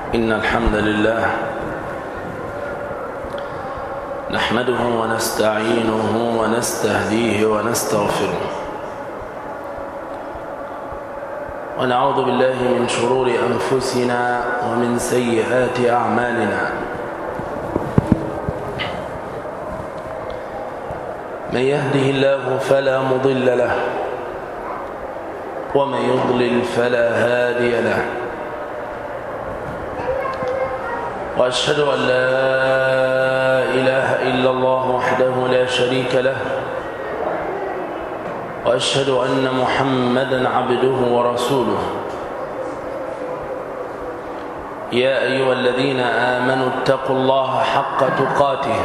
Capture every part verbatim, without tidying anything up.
إن الحمد لله نحمده ونستعينه ونستهديه ونستغفره ونعوذ بالله من شرور أنفسنا ومن سيئات أعمالنا. من يهده الله فلا مضل له ومن يضلل فلا هادي له، وأشهد أن لا إله إلا الله وحده لا شريك له، وأشهد أن محمدًا عبده ورسوله. يا أيها الذين آمنوا اتقوا الله حق تقاته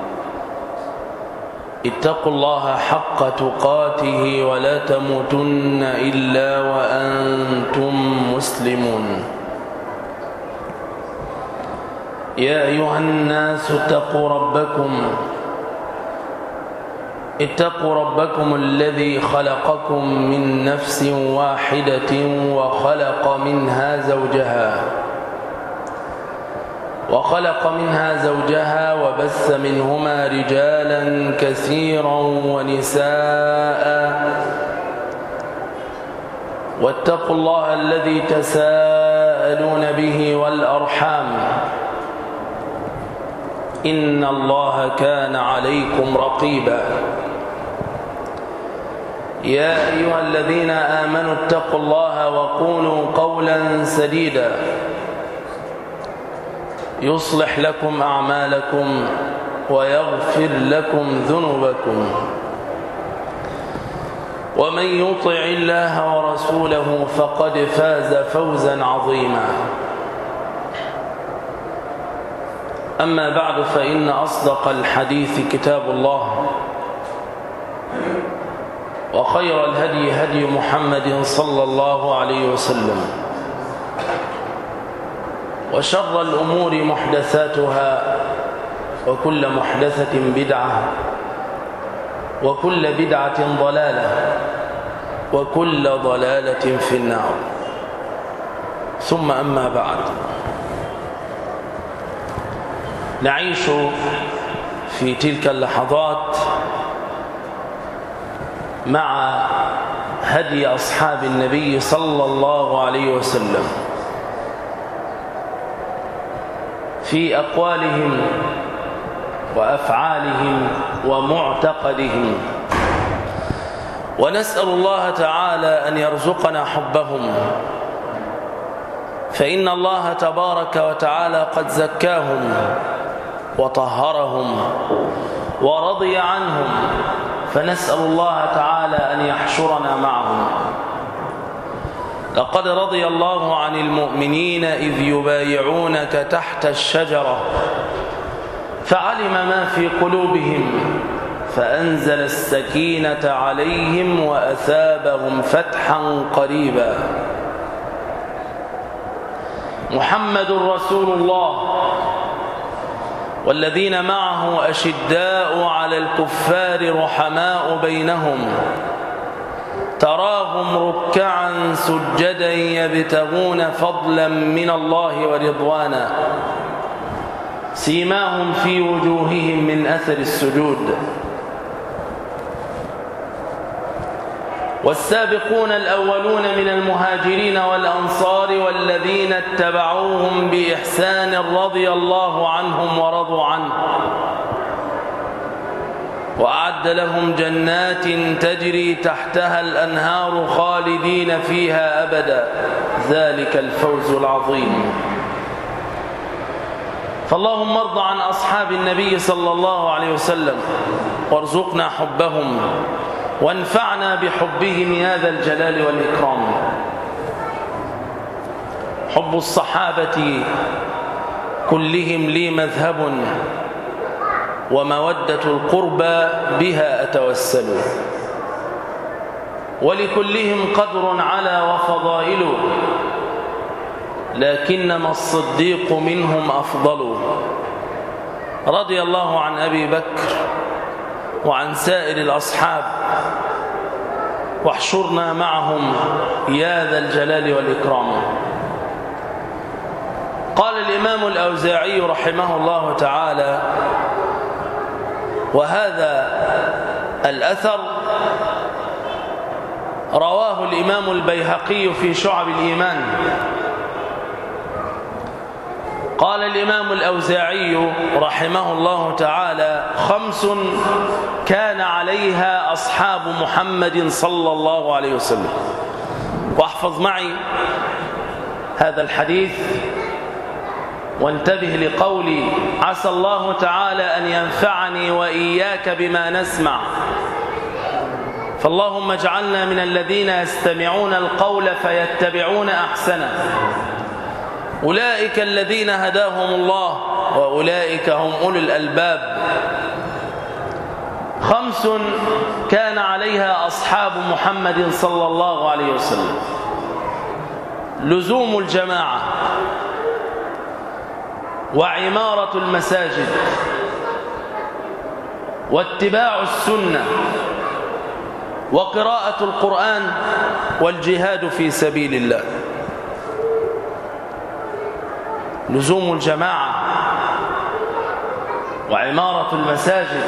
اتقوا الله حق تقاته ولا تموتن إلا وأنتم مسلمون. يا أيها الناس اتقوا ربكم اتقوا ربكم الذي خلقكم من نفس واحدة وخلق منها زوجها وخلق منها زوجها وبث منهما رجالا كثيرا ونساء، واتقوا الله الذي تساءلون به والأرحام إن الله كان عليكم رقيبا. يا أيها الذين آمنوا اتقوا الله وقولوا قولا سديدا يصلح لكم أعمالكم ويغفر لكم ذنوبكم، ومن يطع الله ورسوله فقد فاز فوزا عظيما. أما بعد، فإن أصدق الحديث كتاب الله، وخير الهدي هدي محمد صلى الله عليه وسلم، وشر الأمور محدثاتها، وكل محدثة بدعة، وكل بدعة ضلالة، وكل ضلالة في النار. ثم أما بعد، نعيش في تلك اللحظات مع هدي أصحاب النبي صلى الله عليه وسلم في أقوالهم وأفعالهم ومعتقدهم، ونسأل الله تعالى أن يرزقنا حبهم، فإن الله تبارك وتعالى قد زكاهم وطهرهم ورضي عنهم، فنسأل الله تعالى أن يحشرنا معهم. لقد رضي الله عن المؤمنين إذ يبايعونك تحت الشجرة فعلم ما في قلوبهم فأنزل السكينة عليهم وأثابهم فتحا قريبا. محمد رسول الله والذين معه أشداء على الكفار رحماء بينهم، تراهم ركعا سجدا يبتغون فضلا من الله ورضوانا، سيماهم في وجوههم من أثر السجود. والسابقون الأولون من المهاجرين والأنصار والذين اتبعوهم بإحسان رضي الله عنهم ورضوا عنه، وأعد لهم جنات تجري تحتها الأنهار خالدين فيها أبدا، ذلك الفوز العظيم. فاللهم ارض عن أصحاب النبي صلى الله عليه وسلم، وارزقنا حبهم، وانفعنا بحبهم يا ذا الجلال والإكرام. حب الصحابة كلهم لي مذهب، ومودة القربى بها أتوسل، ولكلهم قدر على وفضائل، لكنما الصديق منهم أفضل. رضي الله عن أبي بكر وعن سائر الأصحاب، واحشرنا معهم يا ذا الجلال والإكرام. قال الإمام الأوزاعي رحمه الله تعالى: وهذا الأثر رواه الإمام البيهقي في شعب الإيمان. قال الإمام الأوزاعي رحمه الله تعالى: خمس كان عليها أصحاب محمد صلى الله عليه وسلم. واحفظ معي هذا الحديث وانتبه لقولي: عسى الله تعالى أن ينفعني وإياك بما نسمع، فاللهم اجعلنا من الذين يستمعون القول فيتبعون أحسنه، أولئك الذين هداهم الله وأولئك هم أولو الألباب. خمس كان عليها أصحاب محمد صلى الله عليه وسلم: لزوم الجماعة، وعمارة المساجد، واتباع السنة، وقراءة القرآن، والجهاد في سبيل الله. لزوم الجماعة وعمارة المساجد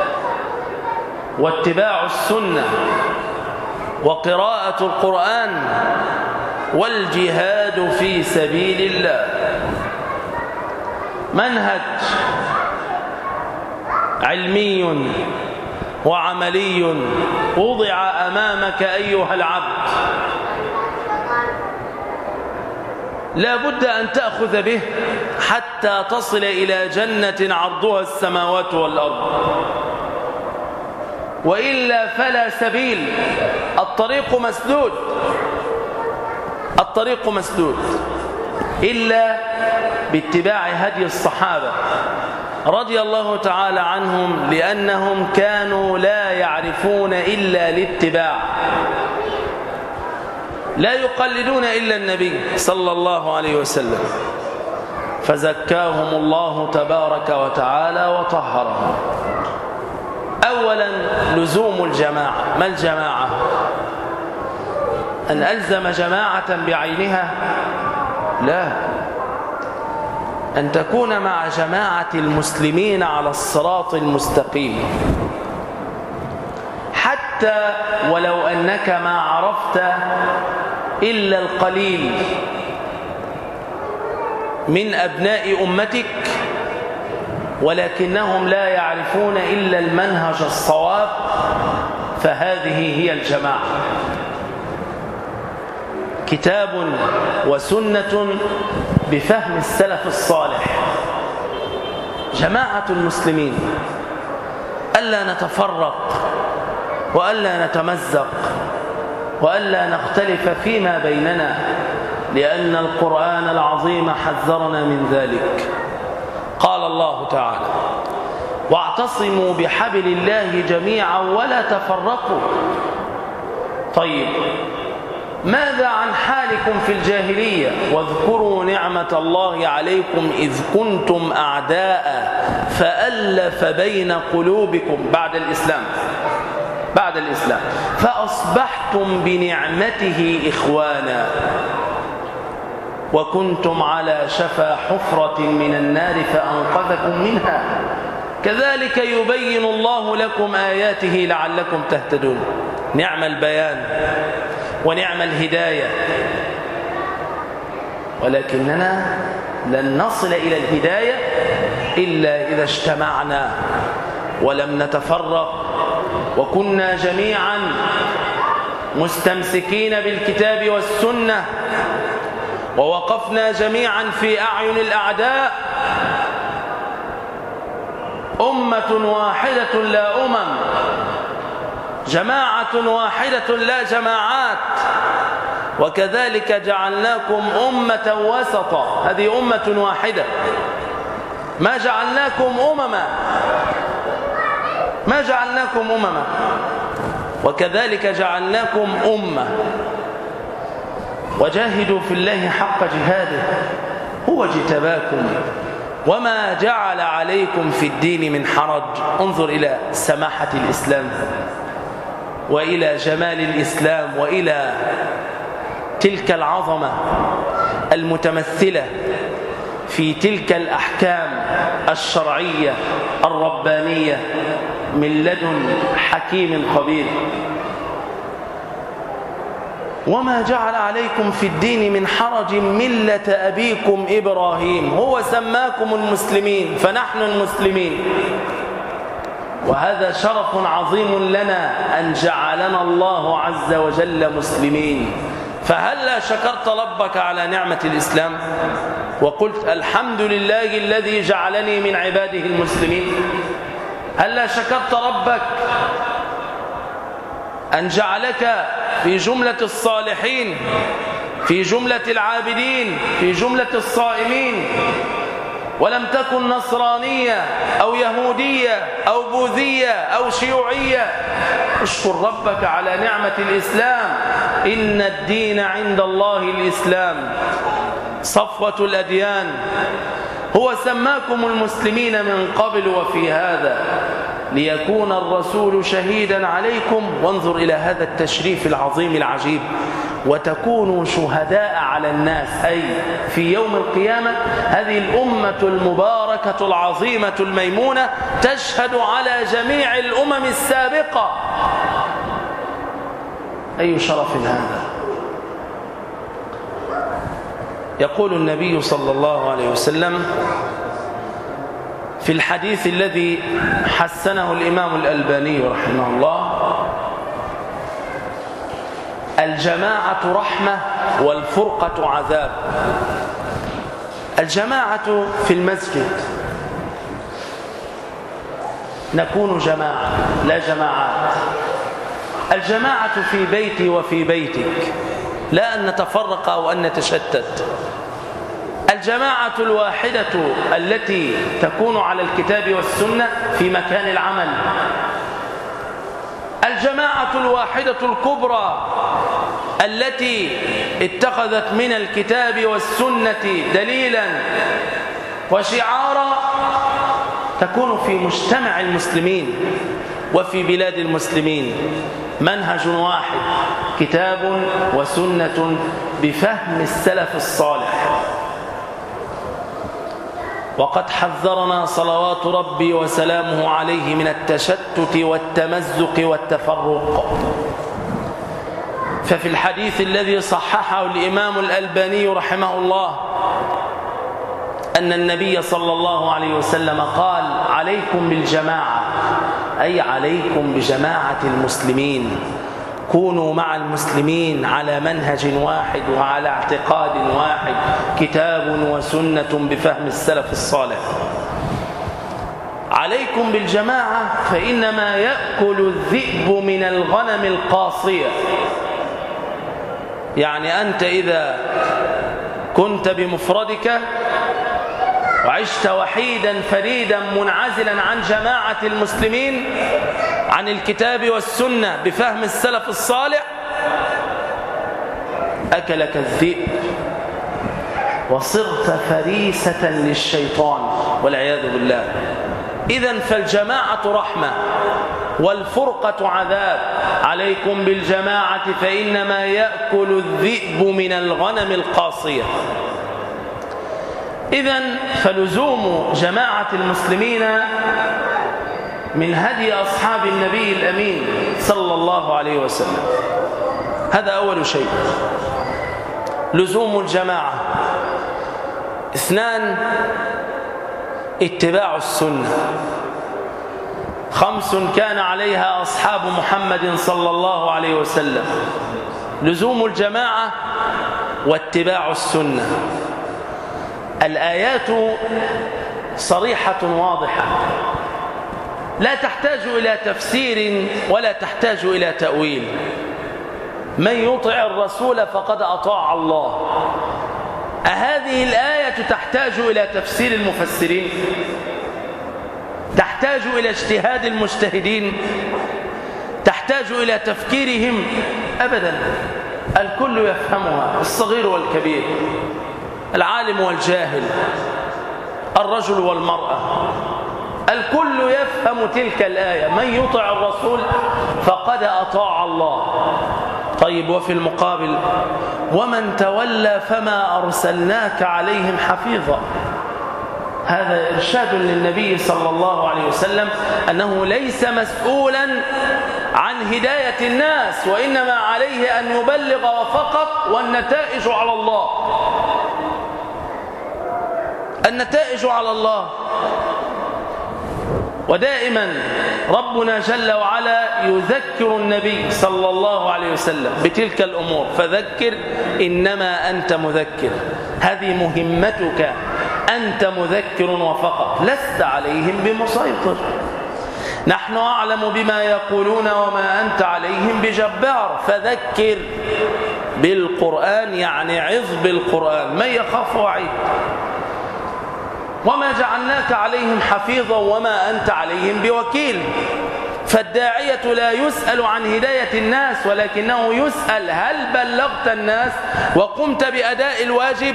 واتباع السنة وقراءة القرآن والجهاد في سبيل الله. منهج علمي وعملي وضع أمامك أيها العبد، لا بد أن تأخذ به حتى تصل إلى جنة عرضها السماوات والأرض، وإلا فلا سبيل. الطريق مسدود، الطريق مسدود إلا باتباع هدي الصحابة رضي الله تعالى عنهم، لأنهم كانوا لا يعرفون إلا الاتباع، لا يقلدون إلا النبي صلى الله عليه وسلم، فزكاهم الله تبارك وتعالى وطهرهم. أولا لزوم الجماعة. ما الجماعة؟ أن ألزم جماعة بعينها؟ لا، أن تكون مع جماعة المسلمين على الصراط المستقيم، حتى ولو أنك ما عرفت إلا القليل من أبناء أمتك، ولكنهم لا يعرفون إلا المنهج الصواب، فهذه هي الجماعة. كتاب وسنة بفهم السلف الصالح. جماعة المسلمين، ألا نتفرق وألا نتمزق وألا نختلف فيما بيننا، لأن القرآن العظيم حذرنا من ذلك. قال الله تعالى: واعتصموا بحبل الله جميعا ولا تفرقوا. طيب، ماذا عن حالكم في الجاهلية؟ واذكروا نعمة الله عليكم إذ كنتم أعداء فألف بين قلوبكم بعد الإسلام بعد الإسلام فأصبحتم بنعمته إخوانا وكنتم على شفا حفرة من النار فأنقذكم منها كذلك يبين الله لكم آياته لعلكم تهتدون. نعم البيان ونعم الهداية، ولكننا لن نصل إلى الهداية إلا إذا اجتمعنا ولم نتفرق، وكنا جميعا مستمسكين بالكتاب والسنة، ووقفنا جميعا في أعين الأعداء، أمة واحدة لا أمم، جماعة واحدة لا جماعات، وكذلك جعلناكم أمة وسطا. هذه أمة واحدة، ما جعلناكم أمما ما جعلناكم أمما وكذلك جعلناكم أمة. وجاهدوا في الله حق جهاده هو اجتباكم وما جعل عليكم في الدين من حرج. انظر إلى سماحة الإسلام وإلى جمال الإسلام وإلى تلك العظمة المتمثلة في تلك الأحكام الشرعية الربانية من لدن حكيم خبير. وما جعل عليكم في الدين من حرج ملة أبيكم إبراهيم، هو سماكم المسلمين فنحن المسلمين، وهذا شرف عظيم لنا أن جعلنا الله عز وجل مسلمين. فهلا شكرت ربك على نعمة الإسلام وقلت الحمد لله الذي جعلني من عباده المسلمين؟ هلا شكرت ربك أن جعلك في جملة الصالحين، في جملة العابدين، في جملة الصائمين، ولم تكن نصرانية أو يهودية أو بوذية أو شيوعية؟ اشكر ربك على نعمة الإسلام. إن الدين عند الله الإسلام صفوة الأديان. هو سماكم المسلمين من قبل وفي هذا ليكون الرسول شهيدا عليكم. وانظر إلى هذا التشريف العظيم العجيب. وتكونوا شهداء على الناس، أي في يوم القيامة هذه الأمة المباركة العظيمة الميمونة تشهد على جميع الأمم السابقة. أي شرف هذا! يقول النبي صلى الله عليه وسلم في الحديث الذي حسنه الإمام الألباني رحمه الله: الجماعة رحمة والفرقة عذاب. الجماعة في المسجد، نكون جماعة لا جماعات. الجماعة في بيتي وفي بيتك، لا أن نتفرق أو أن نتشتت. الجماعة الواحدة التي تكون على الكتاب والسنة في مكان العمل. الجماعة الواحدة الكبرى التي اتخذت من الكتاب والسنة دليلا وشعارا تكون في مجتمع المسلمين وفي بلاد المسلمين. منهج واحد، كتاب وسنة بفهم السلف الصالح. وقد حذرنا صلوات ربي وسلامه عليه من التشتت والتمزق والتفرق. ففي الحديث الذي صححه الإمام الألباني رحمه الله أن النبي صلى الله عليه وسلم قال: عليكم بالجماعة، أي عليكم بجماعة المسلمين. كونوا مع المسلمين على منهج واحد وعلى اعتقاد واحد، كتاب وسنة بفهم السلف الصالح. عليكم بالجماعة فإنما يأكل الذئب من الغنم القاصية. يعني أنت إذا كنت بمفردك وعشت وحيدا فريدا منعزلا عن جماعة المسلمين، عن الكتاب والسنة بفهم السلف الصالح، أكلك الذئب وصرت فريسة للشيطان والعياذ بالله. إذن فالجماعة رحمة والفرقة عذاب. عليكم بالجماعة فإنما يأكل الذئب من الغنم القاصية. إذن فلزوم جماعة المسلمين من هدي أصحاب النبي الأمين صلى الله عليه وسلم. هذا أول شيء، لزوم الجماعة. اثنان، اتباع السنة. خمس كان عليها أصحاب محمد صلى الله عليه وسلم: لزوم الجماعة واتباع السنة. الآيات صريحة واضحة، لا تحتاج إلى تفسير ولا تحتاج إلى تأويل. من يطع الرسول فقد أطاع الله. أهذه الآية تحتاج إلى تفسير المفسرين؟ تحتاج إلى اجتهاد المجتهدين؟ تحتاج إلى تفكيرهم؟ أبدا، الكل يفهمها، الصغير والكبير، العالم والجاهل، الرجل والمرأة، الكل يفهم تلك الآية: من يطع الرسول فقد أطاع الله. طيب، وفي المقابل: ومن تولى فما أرسلناك عليهم حفيظا. هذا إرشاد للنبي صلى الله عليه وسلم أنه ليس مسؤولا عن هداية الناس، وإنما عليه أن يبلغ وفقط، والنتائج على الله. النتائج على الله. ودائما ربنا جل وعلا يذكر النبي صلى الله عليه وسلم بتلك الأمور، فذكر إنما أنت مذكر. هذه مهمتك، أنت مذكر وفقط، لست عليهم بمسيطر. نحن أعلم بما يقولون وما أنت عليهم بجبار، فذكر بالقرآن، يعني عظ بالقرآن، من يخاف وعيد. وما جعلناك عليهم حفيظا وما أنت عليهم بوكيل. فالداعية لا يسأل عن هداية الناس، ولكنه يسأل هل بلغت الناس وقمت بأداء الواجب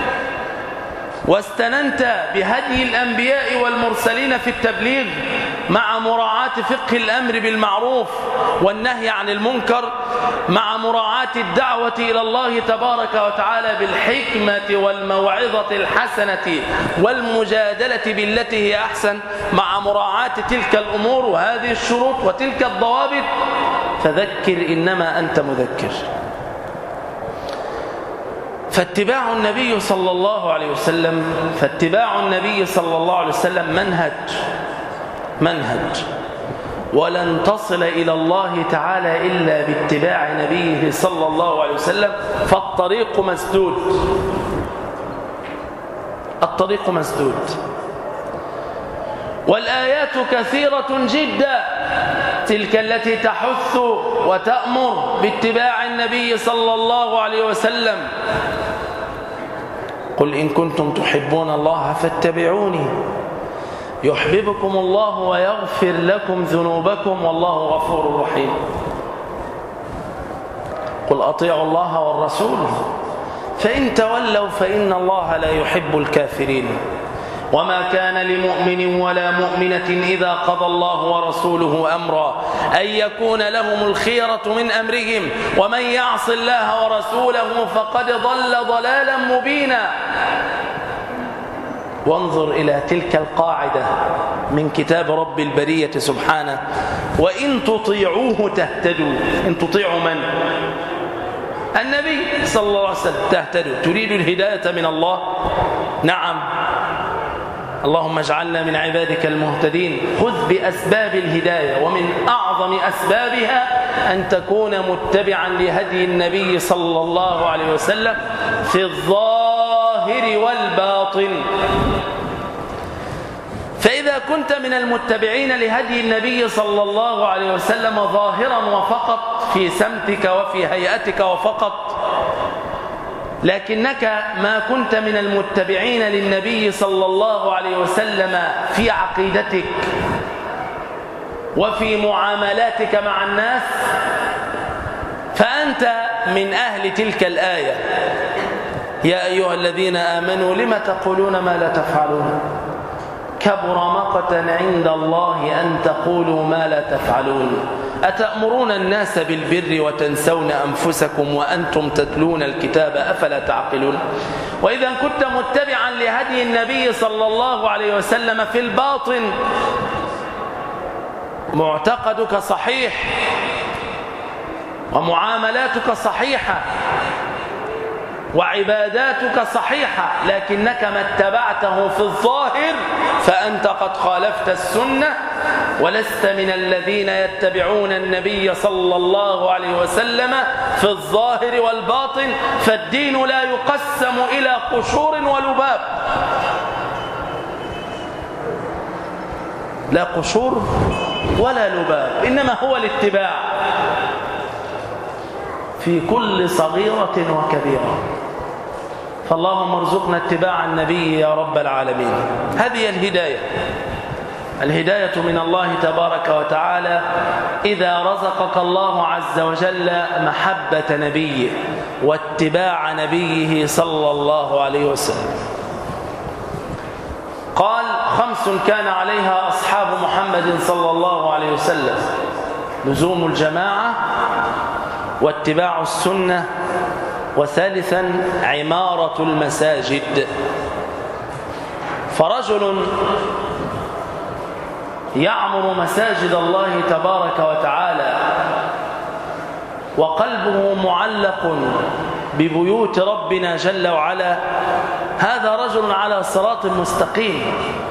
واستننت بهدي الأنبياء والمرسلين في التبليغ مع مراعاة فقه الأمر بالمعروف والنهي عن المنكر، مع مراعاة الدعوة إلى الله تبارك وتعالى بالحكمة والموعظة الحسنة والمجادلة بالتي هي أحسن، مع مراعاة تلك الأمور وهذه الشروط وتلك الضوابط. فذكر إنما أنت مذكر. فاتباع النبي صلى الله عليه وسلم فاتباع النبي صلى الله عليه وسلم منهج منهج ولن تصل إلى الله تعالى إلا باتباع نبيه صلى الله عليه وسلم. فالطريق مسدود، الطريق مسدود. والآيات كثيرة جدا، تلك التي تحث وتأمر باتباع النبي صلى الله عليه وسلم. قل إن كنتم تحبون الله فاتبعوني يحببكم الله ويغفر لكم ذنوبكم والله غفور رحيم. قل أطيعوا الله والرسول فإن تولوا فإن الله لا يحب الكافرين. وما كان لمؤمن ولا مؤمنة إذا قضى الله ورسوله أمرا أن يكون لهم الخيرة من أمرهم ومن يعص الله ورسوله فقد ضل ضلالا مبينا. وانظر إلى تلك القاعدة من كتاب رب البرية سبحانه: وإن تطيعوه تهتدوا. إن تطيعوا من؟ النبي صلى الله عليه وسلم تهتدوا. تريد الهداية من الله؟ نعم، اللهم اجعلنا من عبادك المهتدين. خذ بأسباب الهداية، ومن أعظم أسبابها أن تكون متبعا لهدي النبي صلى الله عليه وسلم في الظاهر والباطن. فإذا كنت من المتبعين لهدي النبي صلى الله عليه وسلم ظاهرا وفقط في سمتك وفي هيئتك وفقط، لكنك ما كنت من المتبعين للنبي صلى الله عليه وسلم في عقيدتك وفي معاملاتك مع الناس، فأنت من أهل تلك الآية: يا أيها الذين آمنوا لم تقولون ما لا تفعلون كبر مقتا عند الله أن تقولوا ما لا تفعلون أتأمرون الناس بالبر وتنسون أنفسكم وأنتم تتلون الكتاب أفلا تعقلون. وإذا كنت متبعا لهدي النبي صلى الله عليه وسلم في الباطن، معتقدك صحيح ومعاملاتك صحيحة وعباداتك صحيحة، لكنك ما اتبعته في الظاهر فأنت قد خالفت السنة ولست من الذين يتبعون النبي صلى الله عليه وسلم في الظاهر والباطن. فالدين لا يقسم إلى قشور ولباب، لا قشور ولا لباب، إنما هو الاتباع في كل صغيرة وكبيرة. فاللهم ارزقنا اتباع النبي يا رب العالمين. هذه الهداية، الهداية من الله تبارك وتعالى إذا رزقك الله عز وجل محبة نبيه واتباع نبيه صلى الله عليه وسلم. قال: خمس كان عليها أصحاب محمد صلى الله عليه وسلم: لزوم الجماعة، واتباع السنة، وثالثا عمارة المساجد. فرجل يعمر مساجد الله تبارك وتعالى وقلبه معلق ببيوت ربنا جل وعلا، هذا رجل على صراط مستقيم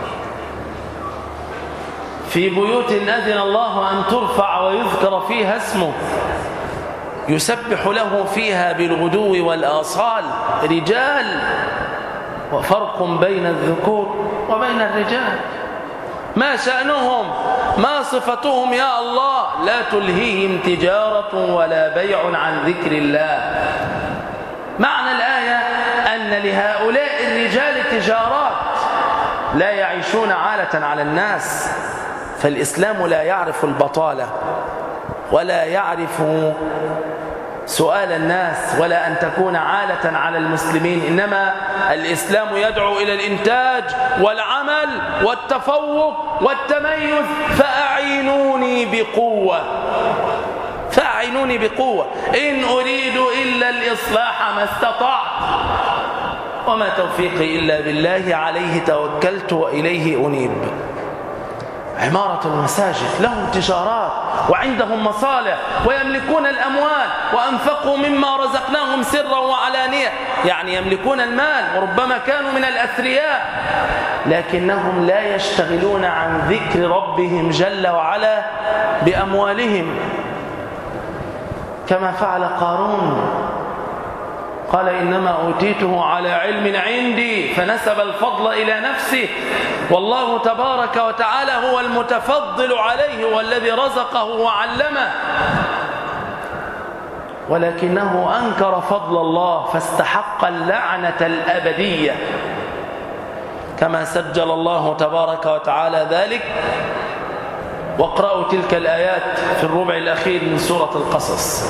في بيوت أذن الله أن ترفع ويذكر فيها اسمه، يسبح له فيها بالغدو والآصال رجال، وفرق بين الذكور وبين الرجال. ما شأنهم؟ ما صفتهم يا الله؟ لا تلهيهم تجارة ولا بيع عن ذكر الله. معنى الآية أن لهؤلاء الرجال تجارات، لا يعيشون عالة على الناس، فالإسلام لا يعرف البطالة ولا يعرف سؤال الناس ولا أن تكون عالة على المسلمين، إنما الإسلام يدعو إلى الإنتاج والعمل والتفوق والتميز. فأعينوني بقوة، فأعينوني بقوة، إن أريد إلا الإصلاح ما استطعت، وما توفيقي إلا بالله، عليه توكلت وإليه أنيب. عمارة المساجد، لهم تجارات وعندهم مصالح ويملكون الأموال، وأنفقوا مما رزقناهم سرا وعلانية، يعني يملكون المال وربما كانوا من الأثرياء، لكنهم لا يشتغلون عن ذكر ربهم جل وعلا بأموالهم، كما فعل قارون. قال إنما أوتيته على علم عندي، فنسب الفضل إلى نفسه، والله تبارك وتعالى هو المتفضل عليه والذي رزقه وعلمه، ولكنه أنكر فضل الله فاستحق اللعنة الأبدية، كما سجل الله تبارك وتعالى ذلك. واقرأوا تلك الآيات في الربع الأخير من سورة القصص.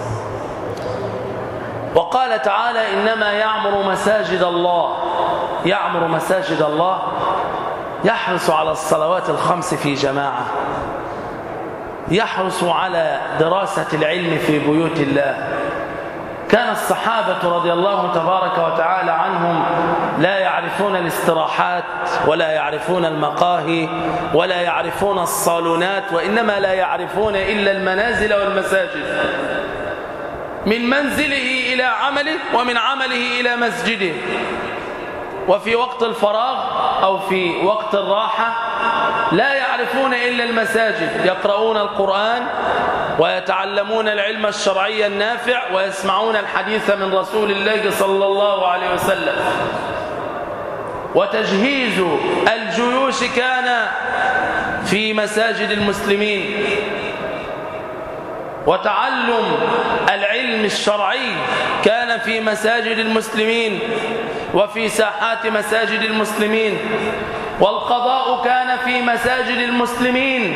وقال تعالى إنما يعمر مساجد الله، يعمر مساجد الله يحرص على الصلوات الخمس في جماعة، يحرص على دراسة العلم في بيوت الله. كان الصحابة رضي الله تبارك وتعالى عنهم لا يعرفون الاستراحات ولا يعرفون المقاهي ولا يعرفون الصالونات، وإنما لا يعرفون إلا المنازل والمساجد، من منزله إلى عمله ومن عمله إلى مسجده. وفي وقت الفراغ أو في وقت الراحة لا يعرفون إلا المساجد، يقرؤون القرآن ويتعلمون العلم الشرعي النافع ويسمعون الحديث من رسول الله صلى الله عليه وسلم. وتجهيز الجيوش كان في مساجد المسلمين، وتعلم العلم الشرعي كان في مساجد المسلمين وفي ساحات مساجد المسلمين، والقضاء كان في مساجد المسلمين.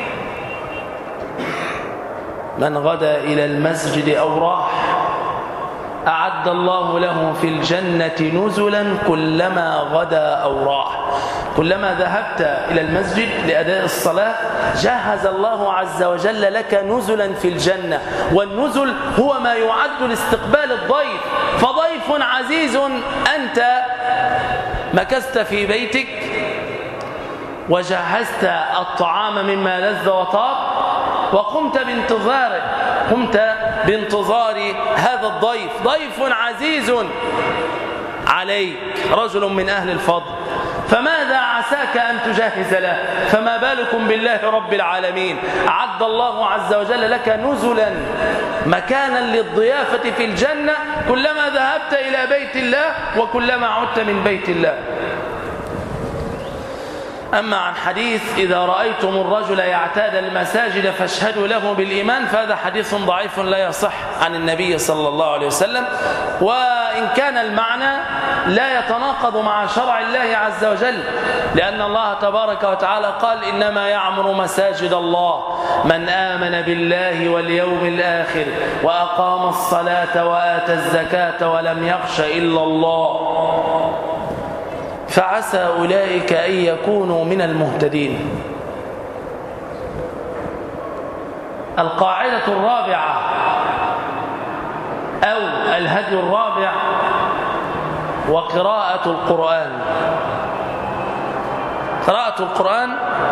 من غدا إلى المسجد أو راح أعد الله له في الجنة نزلا كلما غدا أو راح. كلما ذهبت إلى المسجد لأداء الصلاة جهز الله عز وجل لك نزلا في الجنة، والنزل هو ما يعد لاستقبال الضيف. فضيف عزيز أنت مكثت في بيتك وجهزت الطعام مما لذ وطاب وقمت بانتظاره، قمت بانتظار هذا الضيف، ضيف عزيز عليك، رجل من أهل الفضل، فماذا عساك أن تجهز له؟ فما بالكم بالله رب العالمين؟ أعد الله عز وجل لك نزلا مكانا للضيافة في الجنة كلما ذهبت إلى بيت الله وكلما عدت من بيت الله. أما عن حديث إذا رأيتم الرجل يعتاد المساجد فاشهدوا له بالإيمان، فهذا حديث ضعيف لا يصح عن النبي صلى الله عليه وسلم، وإن كان المعنى لا يتناقض مع شرع الله عز وجل، لأن الله تبارك وتعالى قال إنما يعمر مساجد الله من آمن بالله واليوم الآخر وأقام الصلاة وآتى الزكاة ولم يخش إلا الله، فعسى أولئك أن يكونوا من المهتدين. القاعدة الرابعة أو الهدي الرابع وقراءة القرآن. قراءة القرآن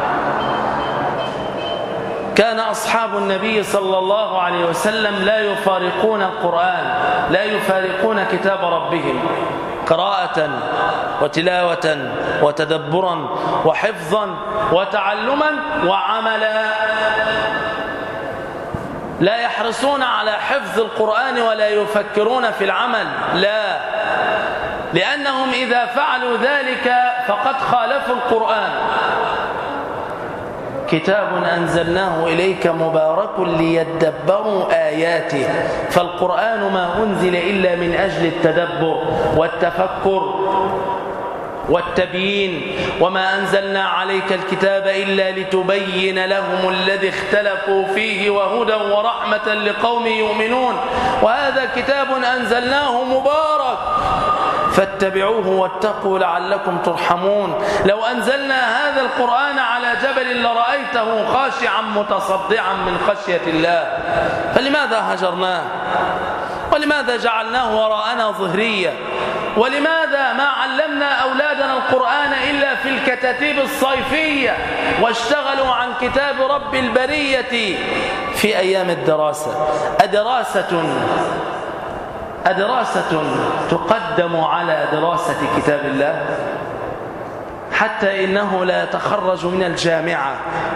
كان أصحاب النبي صلى الله عليه وسلم لا يفارقون القرآن، لا يفارقون كتاب ربهم قراءة وتلاوة وتدبرا وحفظا وتعلما وعملا. لا يحرصون على حفظ القرآن ولا يفكرون في العمل، لا، لأنهم إذا فعلوا ذلك فقد خالفوا القرآن. كتاب أنزلناه إليك مبارك ليدبروا آياته، فالقرآن ما أنزل إلا من أجل التدبر والتفكر والتبيين. وما أنزلنا عليك الكتاب إلا لتبين لهم الذي اختلفوا فيه وهدى ورحمة لقوم يؤمنون. وهذا كتاب أنزلناه مبارك فاتبعوه واتقوا لعلكم ترحمون. لو أنزلنا هذا القرآن على جبل لرأيته خاشعا متصدعا من خشية الله، فلماذا هجرناه؟ ولماذا جعلناه وراءنا ظهريا؟ ولماذا ما علمنا أولادنا القرآن إلا في الكتاتيب الصيفية واشتغلوا عن كتاب رب البرية في أيام الدراسة؟ أدراسة أدراسة تقدم على دراسة كتاب الله؟ حتى إنه لا يتخرج من الجامعة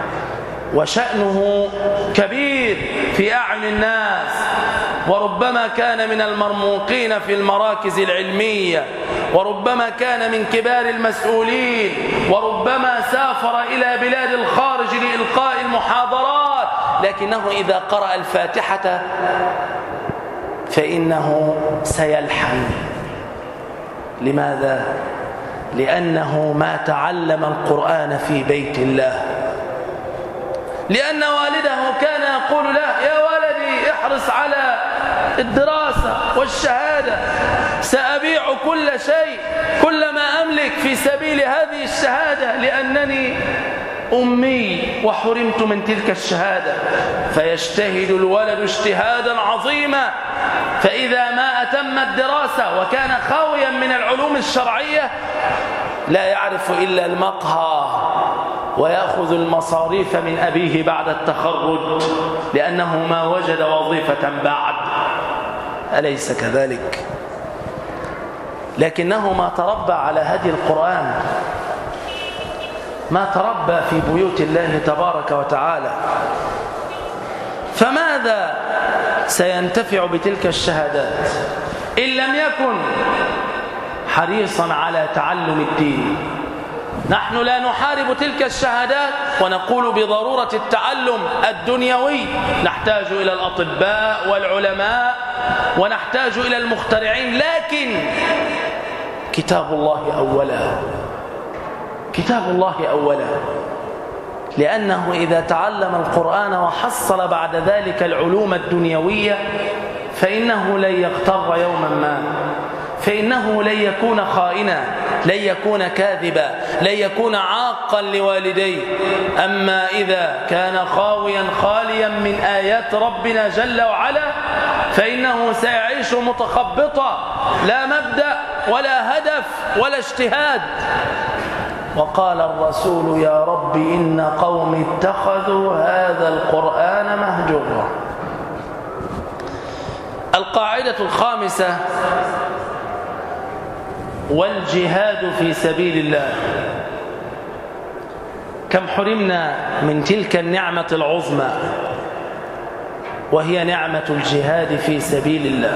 وشأنه كبير في أعين الناس، وربما كان من المرموقين في المراكز العلمية، وربما كان من كبار المسؤولين، وربما سافر إلى بلاد الخارج لإلقاء المحاضرات، لكنه إذا قرأ الفاتحة فإنه سيلحن. لماذا؟ لأنه ما تعلم القرآن في بيت الله، لأن والده كان يقول له: يا ولدي احرص على الدراسة والشهادة، سأبيع كل شيء، كل ما أملك في سبيل هذه الشهادة، لأنني أمي وحرمت من تلك الشهادة. فيجتهد الولد اجتهادا عظيما، فإذا ما أتم الدراسة وكان خاويا من العلوم الشرعية لا يعرف إلا المقهى ويأخذ المصاريف من أبيه بعد التخرج، لأنه ما وجد وظيفة بعد. أليس كذلك؟ لكنه ما تربى على هدي القرآن، ما تربى في بيوت الله تبارك وتعالى، فماذا سينتفع بتلك الشهادات إن لم يكن حريصا على تعلم الدين؟ نحن لا نحارب تلك الشهادات ونقول بضرورة التعلم الدنيوي، نحتاج إلى الأطباء والعلماء ونحتاج إلى المخترعين، لكن كتاب الله أولا، كتاب الله أولا، لأنه إذا تعلم القرآن وحصل بعد ذلك العلوم الدنيوية فإنه لن يغتر يوما ما، فإنه لن يكون خائنا، لن يكون كاذبا، لن يكون عاقا لوالديه. أما إذا كان خاويا خاليا من آيات ربنا جل وعلا فإنه سيعيش متخبطا، لا مبدأ ولا هدف ولا اجتهاد. وقال الرسول: يا رب إن قوم اتخذوا هذا القرآن مهجورا. القاعدة الخامسة: والجهاد في سبيل الله. كم حرمنا من تلك النعمة العظمى وهي نعمة الجهاد في سبيل الله،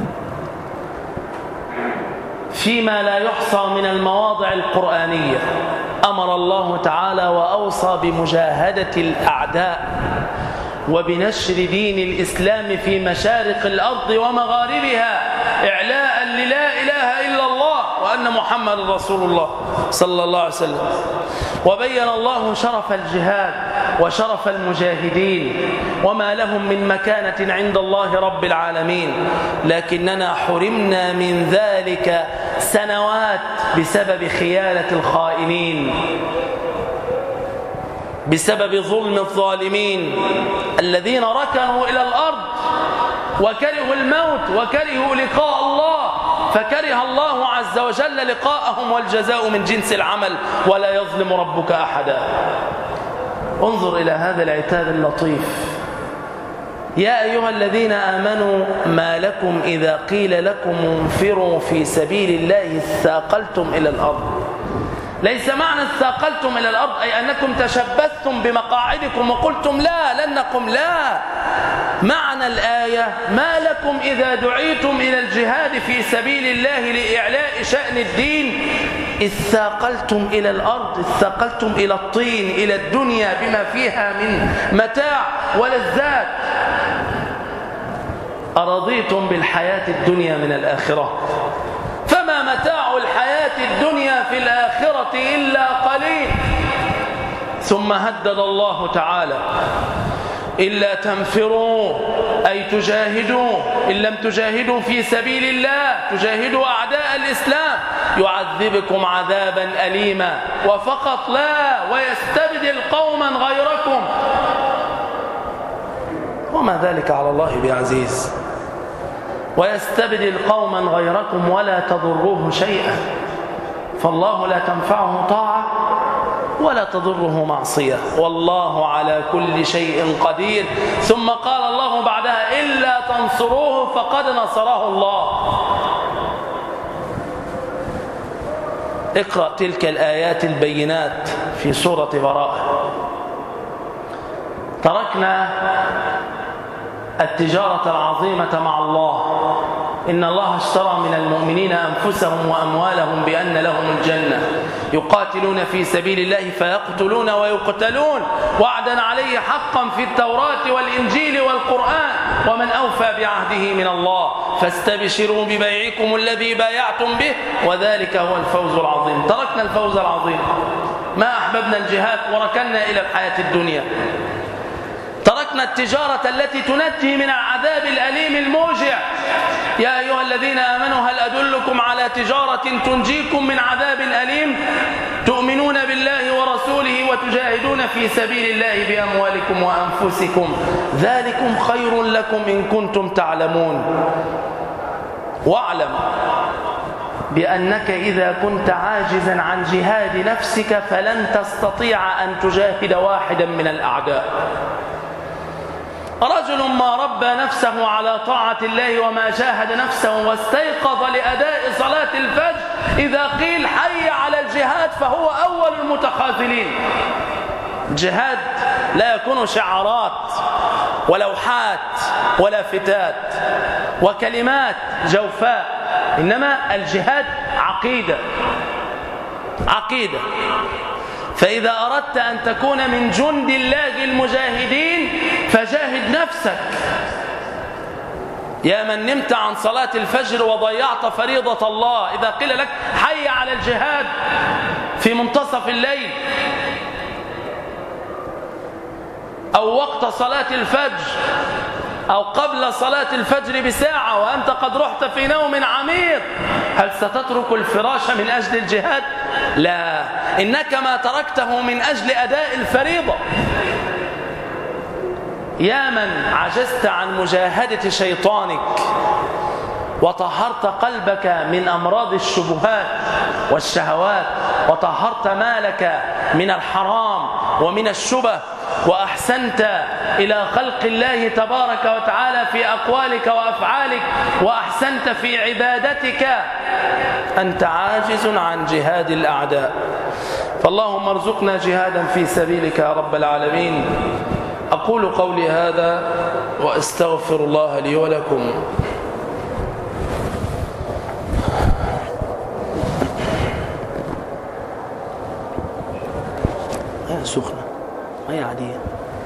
فيما لا يحصى من المواضع القرآنية أمر الله تعالى وأوصى بمجاهدة الأعداء وبنشر دين الإسلام في مشارق الأرض ومغاربها، إعلاء للا إله إلا الله وأن محمد رسول الله صلى الله عليه وسلم. وبين الله شرف الجهاد وشرف المجاهدين وما لهم من مكانة عند الله رب العالمين، لكننا حرمنا من ذلك سنوات بسبب خيانة الخائنين، بسبب ظلم الظالمين الذين ركنوا إلى الأرض وكرهوا الموت وكرهوا لقاء الله، فكره الله عز وجل لقاءهم والجزاء من جنس العمل ولا يظلم ربك أحدا. انظر إلى هذا العتاب اللطيف: يا أيها الذين آمنوا ما لكم إذا قيل لكم انفروا في سبيل الله اثاقلتم إلى الأرض. ليس معنى اثاقلتم إلى الأرض أي أنكم تشبثتم بمقاعدكم وقلتم لا لن نقم، لا. معنى الآية: ما لكم إذا دعيتم إلى الجهاد في سبيل الله لإعلاء شأن الدين اثاقلتم إلى الأرض، اثاقلتم إلى الطين، إلى الدنيا بما فيها من متاع ولذات. أرضيتم بالحياة الدنيا من الآخرة، فما متاع الحياة الدنيا في الآخرة إلا قليل. ثم هدد الله تعالى: إلا تنفروا أي تجاهدوا، إن لم تجاهدوا في سبيل الله تجاهدوا أعداء الإسلام يعذبكم عذابا أليما، وفقط لا ويستبدل قوما غيركم وما ذلك على الله بعزيز. ويستبدل قوما غيركم ولا تضروه شيئا، فالله لا تنفعه طاعة ولا تضره معصية، والله على كل شيء قدير. ثم قال الله بعدها: إلا تنصروه فقد نصره الله. اقرأ تلك الآيات البينات في سورة براءة. تركنا التجارة العظيمة مع الله. إن الله اشترى من المؤمنين أنفسهم وأموالهم بأن لهم الجنة يقاتلون في سبيل الله فيقتلون ويقتلون وعدا عليه حقا في التوراة والإنجيل والقرآن ومن أوفى بعهده من الله فاستبشروا ببيعكم الذي بايعتم به وذلك هو الفوز العظيم. تركنا الفوز العظيم، ما أحببنا الجهاد وركنا إلى الحياة الدنيا. تركنا التجارة التي تنجي من العذاب الأليم الموجع. يا أيها الذين آمنوا هل أدلكم على تجارة تنجيكم من عذاب أليم تؤمنون بالله ورسوله وتجاهدون في سبيل الله بأموالكم وأنفسكم ذلكم خير لكم إن كنتم تعلمون. واعلم بأنك إذا كنت عاجزا عن جهاد نفسك فلن تستطيع أن تجاهد واحدا من الأعداء. رجل ما ربى نفسه على طاعة الله وما جاهد نفسه واستيقظ لأداء صلاة الفجر إذا قيل حي على الجهاد فهو أول المتخاذلين. الجهاد لا يكون شعارات ولوحات ولا فتات وكلمات جوفاء، إنما الجهاد عقيدة عقيدة. فإذا أردت أن تكون من جند الله المجاهدين فجاهد نفسك. يا من نمت عن صلاة الفجر وضيعت فريضة الله، إذا قيل لك حي على الجهاد في منتصف الليل أو وقت صلاة الفجر أو قبل صلاة الفجر بساعة وأنت قد رحت في نوم عميق، هل ستترك الفراش من أجل الجهاد؟ لا، إنك ما تركته من أجل أداء الفريضة. يا من عجزت عن مجاهدة شيطانك وطهرت قلبك من أمراض الشبهات والشهوات وطهرت مالك من الحرام ومن الشبه وأحسنت إلى خلق الله تبارك وتعالى في أقوالك وأفعالك وأحسنت في عبادتك، أنت عاجز عن جهاد الأعداء. فاللهم ارزقنا جهادا في سبيلك يا رب العالمين. أقول قولي هذا وأستغفر الله لي ولكم. مياه سخنة، مياه عادية.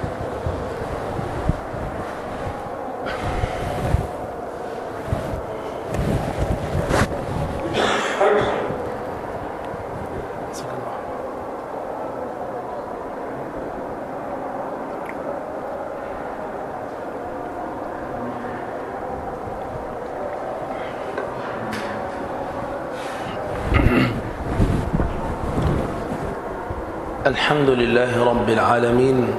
الحمد لله رب العالمين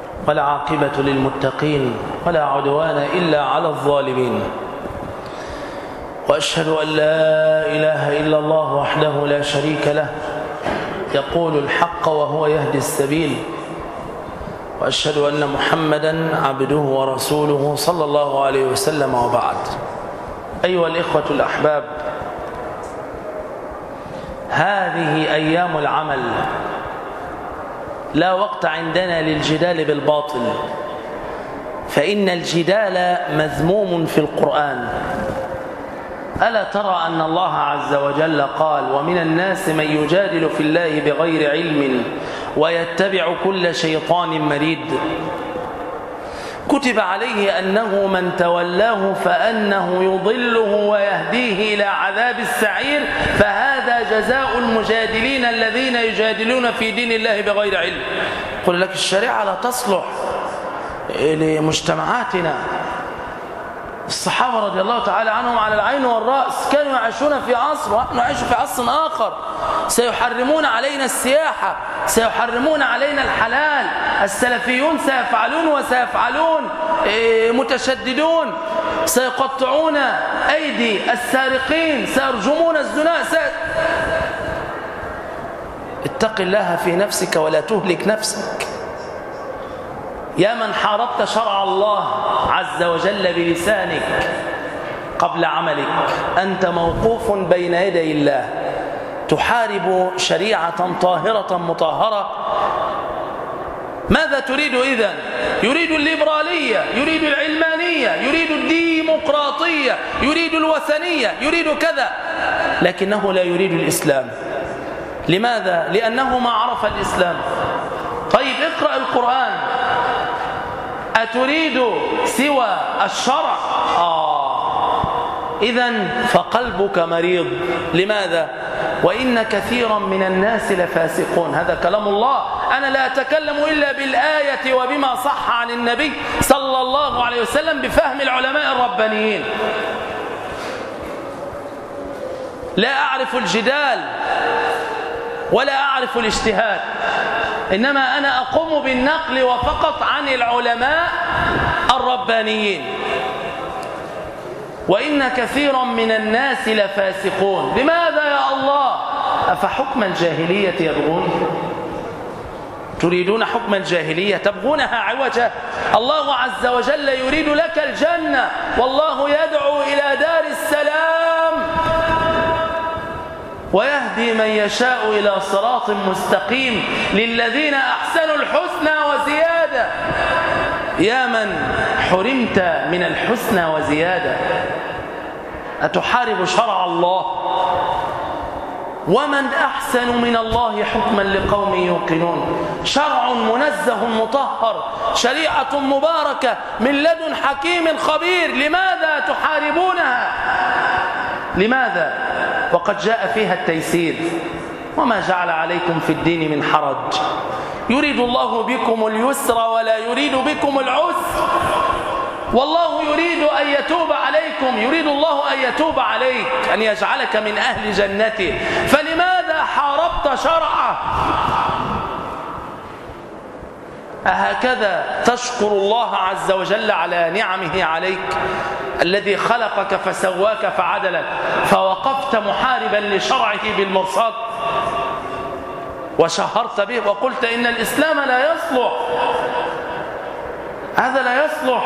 والعاقبة للمتقين ولا عدوان إلا على الظالمين. وأشهد أن لا إله إلا الله وحده لا شريك له يقول الحق وهو يهدي السبيل، وأشهد أن محمدا عبده ورسوله صلى الله عليه وسلم، وبعد. أيها الإخوة الأحباب، هذه أيام العمل، لا وقت عندنا للجدال بالباطل، فإن الجدال مذموم في القرآن. ألا ترى أن الله عز وجل قال: ومن الناس من يجادل في الله بغير علم ويتبع كل شيطان مريد. كتب عليه أنه من تولاه فأنه يضله ويهديه إلى عذاب السعير، فهذا جزاء المجادلين الذين يجادلون في دين الله بغير علم. قل لك الشريعة لا تصلح لمجتمعاتنا. الصحابة رضي الله تعالى عنهم على العين والرأس كانوا يعيشون في عصر، ونحن نعيش في عصر آخر. سيحرمون علينا السياحة، سيحرمون علينا الحلال. السلفيون سيفعلون وسيفعلون متشددون، سيقطعون أيدي السارقين، سيرجمون الزنا. سي... اتق الله في نفسك ولا تهلك نفسك. يا من حاربت شرع الله عز وجل بلسانك قبل عملك، أنت موقوف بين يدي الله، تحارب شريعة طاهرة مطهرة. ماذا تريد إذن؟ يريد الليبرالية، يريد العلمانية، يريد الديمقراطية، يريد الوثنية، يريد كذا، لكنه لا يريد الإسلام. لماذا؟ لأنه ما عرف الإسلام. طيب اقرأ القرآن، أتريد سوى الشرع؟ آه إذن فقلبك مريض. لماذا؟ وإن كثيرا من الناس لفاسقون. هذا كلام الله، أنا لا أتكلم إلا بالآية وبما صح عن النبي صلى الله عليه وسلم بفهم العلماء الربانيين. لا أعرف الجدال ولا أعرف الاجتهاد، إنما أنا أقوم بالنقل وفقط عن العلماء الربانيين. وإن كثيرا من الناس لفاسقون. لماذا يا الله؟ أفحكم الجاهلية يبغون؟ تريدون حكم الجاهلية تبغونها عوجا؟ الله عز وجل يريد لك الجنة، والله يدعو إلى دار السلام ويهدي من يشاء إلى صراط مستقيم. للذين أحسنوا الحسنى وزيادة. يا من حرمت من الحسنى وزيادة، أتحارب شرع الله؟ ومن أحسن من الله حكما لقوم يوقنون. شرع منزه مطهر، شريعة مباركة من لدن حكيم خبير. لماذا تحاربونها؟ لماذا؟ وقد جاء فيها التيسير: وما جعل عليكم في الدين من حرج، يريد الله بكم اليسر ولا يريد بكم العسر، والله يريد أن يتوب عليكم، يريد الله أن يتوب عليك، أن يجعلك من أهل جنته. فلماذا حاربت شرعه؟ أهكذا تشكر الله عز وجل على نعمه عليك، الذي خلقك فسواك فعدلك، فوقفت محاربا لشرعه بالمرصاد وشهرت به وقلت إن الإسلام لا يصلح، هذا لا يصلح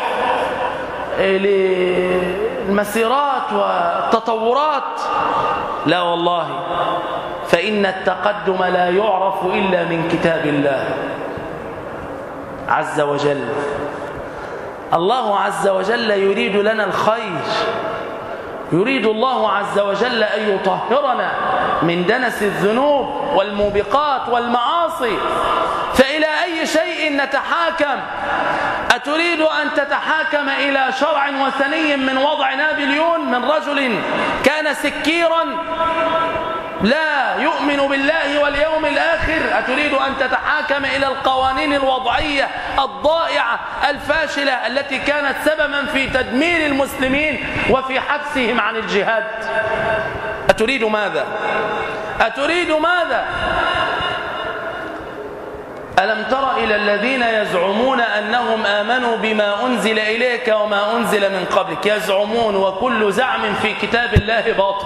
للمسيرات والتطورات. لا والله، فإن التقدم لا يعرف إلا من كتاب الله عز وجل. الله عز وجل يريد لنا الخير، يريد الله عز وجل أن يطهرنا من دنس الذنوب والموبقات والمعاصي. فإلى أي شيء نتحاكم؟ أتريد أن تتحاكم إلى شرع وثني من وضع نابليون، من رجل كان سكيرا لا يؤمن بالله واليوم الآخر؟ أتريد أن تتحاكم إلى القوانين الوضعية الضائعة الفاشلة التي كانت سببا في تدمير المسلمين وفي حبسهم عن الجهاد؟ أتريد ماذا؟ أتريد ماذا؟ ألم تر إلى الذين يزعمون أنهم آمنوا بما أنزل إليك وما أنزل من قبلك. يزعمون، وكل زعم في كتاب الله باطل.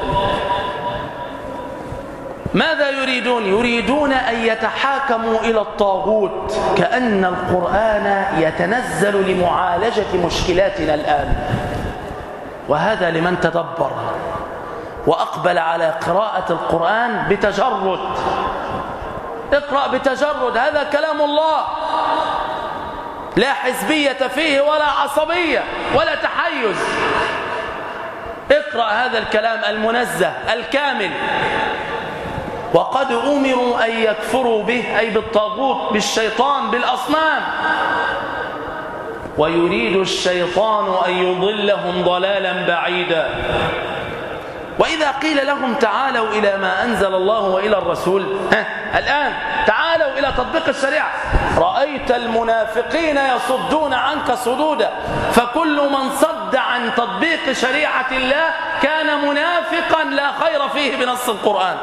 ماذا يريدون؟ يريدون أن يتحاكموا إلى الطاغوت، كأن القرآن يتنزل لمعالجة مشكلاتنا الآن. وهذا لمن تدبر وأقبل على قراءة القرآن بتجرد. اقرأ بتجرد، هذا كلام الله، لا حزبية فيه ولا عصبية ولا تحيز. اقرأ هذا الكلام المنزه الكامل. وقد أمروا أن يكفروا به، أي بالطاغوت، بالشيطان، بالأصنام، ويريد الشيطان أن يضلهم ضلالا بعيدا. وإذا قيل لهم تعالوا إلى ما أنزل الله وإلى الرسول، ها الآن تعالوا إلى تطبيق الشريعة، رأيت المنافقين يصدون عنك صدودا. فكل من صد عن تطبيق شريعة الله كان منافقا لا خير فيه بنص القرآن.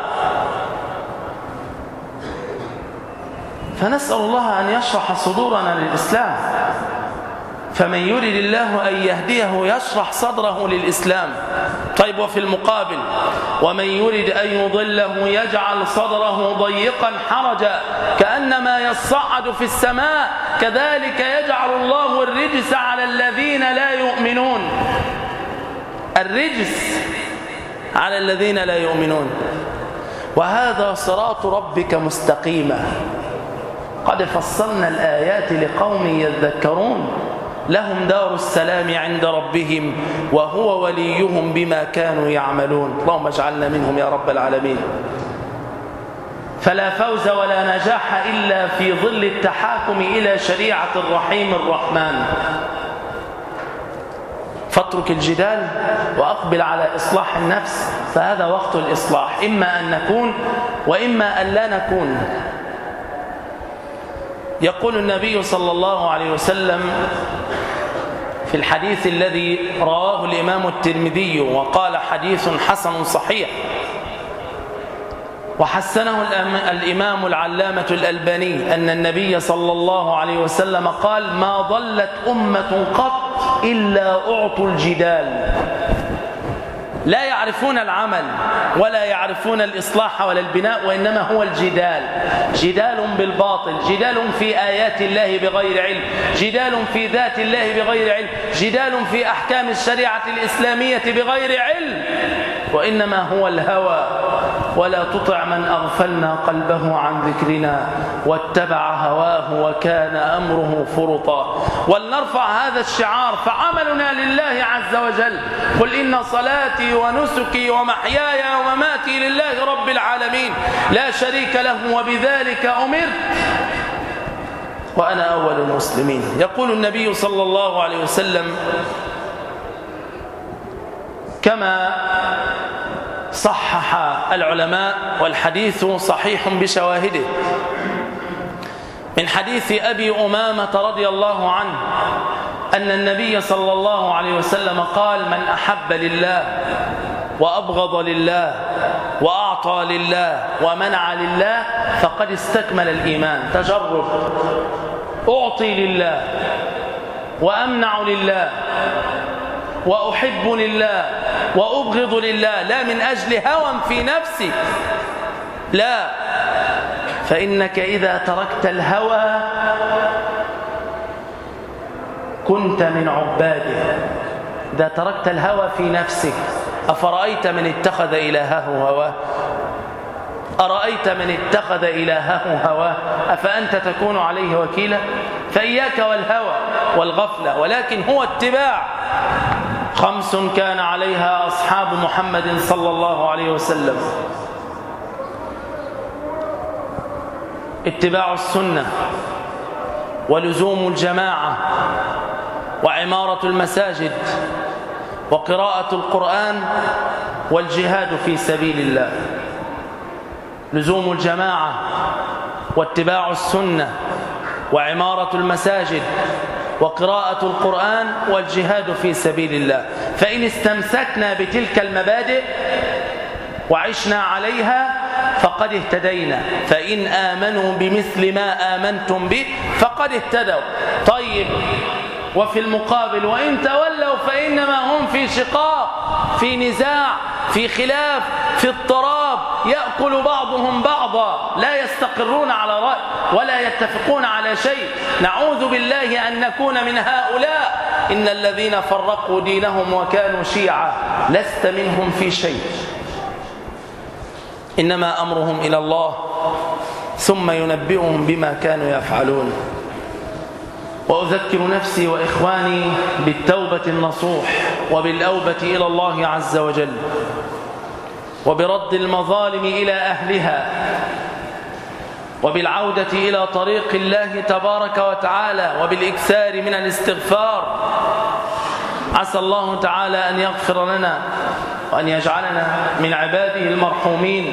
فنسأل الله أن يشرح صدورنا للإسلام. فمن يرد الله أن يهديه يشرح صدره للإسلام. طيب، وفي المقابل ومن يرد أن يضله يجعل صدره ضيقا حرجا كأنما يصعد في السماء كذلك يجعل الله الرجس على الذين لا يؤمنون. الرجس على الذين لا يؤمنون. وهذا صراط ربك مستقيما قد فصلنا الآيات لقوم يذكرون لهم دار السلام عند ربهم وهو وليهم بما كانوا يعملون. اللهم اجعلنا منهم يا رب العالمين. فلا فوز ولا نجاح إلا في ظل التحاكم إلى شريعة الرحيم الرحمن. فاترك الجدال وأقبل على إصلاح النفس، فهذا وقت الإصلاح، إما أن نكون وإما أن لا نكون. يقول النبي صلى الله عليه وسلم في الحديث الذي رواه الإمام الترمذي وقال حديث حسن صحيح وحسنه الإمام العلامة الألباني، أن النبي صلى الله عليه وسلم قال: ما ضلت أمة قط إلا أعطوا الجدال. لا يعرفون العمل ولا يعرفون الإصلاح ولا البناء، وإنما هو الجدال. جدال بالباطل، جدال في آيات الله بغير علم، جدال في ذات الله بغير علم، جدال في أحكام الشريعة الإسلامية بغير علم، وإنما هو الهوى. ولا تطع من أغفلنا قلبه عن ذكرنا واتبع هواه وكان أمره فرطا. ولنرفع هذا الشعار، فعملنا لله عز وجل. قل إن صلاتي ونسكي ومحياي ومماتي لله رب العالمين لا شريك له وبذلك أمرت وأنا أول المسلمين. يقول النبي صلى الله عليه وسلم كما صحح العلماء، والحديث صحيح بشواهده، من حديث أبي أمامة رضي الله عنه أن النبي صلى الله عليه وسلم قال: من أحب لله وأبغض لله وأعطى لله ومنع لله فقد استكمل الإيمان. تجرب، أعطي لله وأمنع لله وأحب لله وأبغض لله، لا من أجل هوى في نفسي، لا، فإنك إذا تركت الهوى كنت من عباده. إذا تركت الهوى في نفسك، أفرأيت من اتخذ إلهه هواه؟ أرأيت من اتخذ إلهه هواه أفأنت تكون عليه وكيلا؟ فإياك والهوى والغفلة، ولكن هو اتباع. خمس كان عليها أصحاب محمد صلى الله عليه وسلم: اتباع السنة، ولزوم الجماعة، وعمارة المساجد، وقراءة القرآن، والجهاد في سبيل الله. لزوم الجماعة واتباع السنة وعمارة المساجد وقراءة القرآن والجهاد في سبيل الله. فإن استمسكنا بتلك المبادئ وعشنا عليها فقد اهتدينا، فإن آمنوا بمثل ما آمنتم به فقد اهتدوا. طيب، وفي المقابل وإن تولوا فإنما هم في شقاق، في نزاع، في خلاف، في اضطراب، يأكل بعضهم بعضا، لا يستقرون على رأي ولا يتفقون على شيء. نعوذ بالله أن نكون من هؤلاء. إن الذين فرقوا دينهم وكانوا شيعا لست منهم في شيء، إنما أمرهم إلى الله ثم ينبئهم بما كانوا يفعلون. وأذكر نفسي وإخواني بالتوبة النصوح وبالأوبة إلى الله عز وجل وبرد المظالم إلى أهلها وبالعودة إلى طريق الله تبارك وتعالى وبالإكثار من الاستغفار. عسى الله تعالى أن يغفر لنا وأن يجعلنا من عباده المرحومين،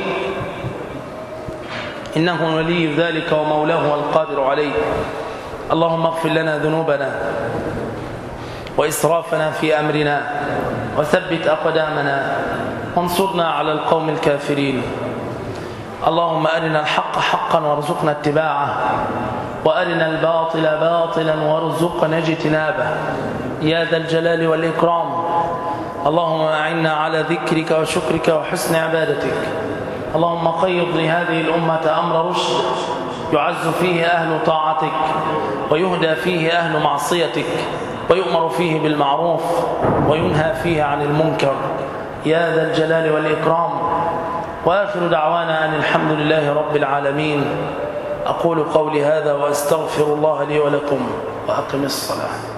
إنه ولي ذلك ومولاه والقادر عليه. اللهم اغفر لنا ذنوبنا وإسرافنا في أمرنا وثبت أقدامنا وانصرنا على القوم الكافرين. اللهم أرنا الحق حقا وارزقنا اتباعه وأرنا الباطل باطلا وارزقنا اجتنابه يا ذا الجلال والإكرام. اللهم أعنا على ذكرك وشكرك وحسن عبادتك. اللهم قيض لهذه الأمة أمر رشد يعز فيه أهل طاعتك ويهدى فيه أهل معصيتك ويؤمر فيه بالمعروف وينهى فيه عن المنكر يا ذا الجلال والإكرام. وآخر دعوانا أن الحمد لله رب العالمين. أقول قولي هذا وأستغفر الله لي ولكم وأقم الصلاة.